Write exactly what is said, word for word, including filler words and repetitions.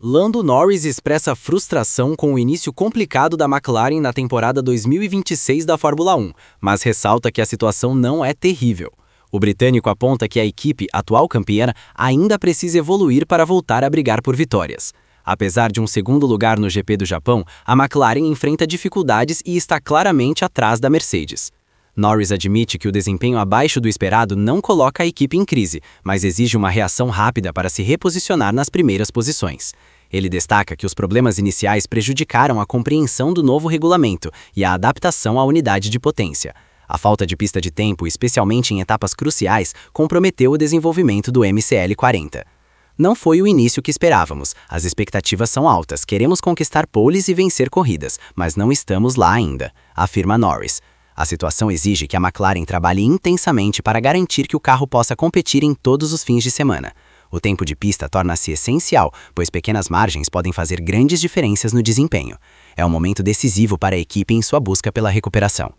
Lando Norris expressa frustração com o início complicado da McLaren na temporada dois mil e vinte e seis da Fórmula um, mas ressalta que a situação não é terrível. O britânico aponta que a equipe, atual campeã, ainda precisa evoluir para voltar a brigar por vitórias. Apesar de um segundo lugar no G P do Japão, a McLaren enfrenta dificuldades e está claramente atrás da Mercedes. Norris admite que o desempenho abaixo do esperado não coloca a equipe em crise, mas exige uma reação rápida para se reposicionar nas primeiras posições. Ele destaca que os problemas iniciais prejudicaram a compreensão do novo regulamento e a adaptação à unidade de potência. A falta de pista de tempo, especialmente em etapas cruciais, comprometeu o desenvolvimento do M C L quarenta. Não foi o início que esperávamos, as expectativas são altas, queremos conquistar poles e vencer corridas, mas não estamos lá ainda, afirma Norris. A situação exige que a McLaren trabalhe intensamente para garantir que o carro possa competir em todos os fins de semana. O tempo de pista torna-se essencial, pois pequenas margens podem fazer grandes diferenças no desempenho. É um momento decisivo para a equipe em sua busca pela recuperação.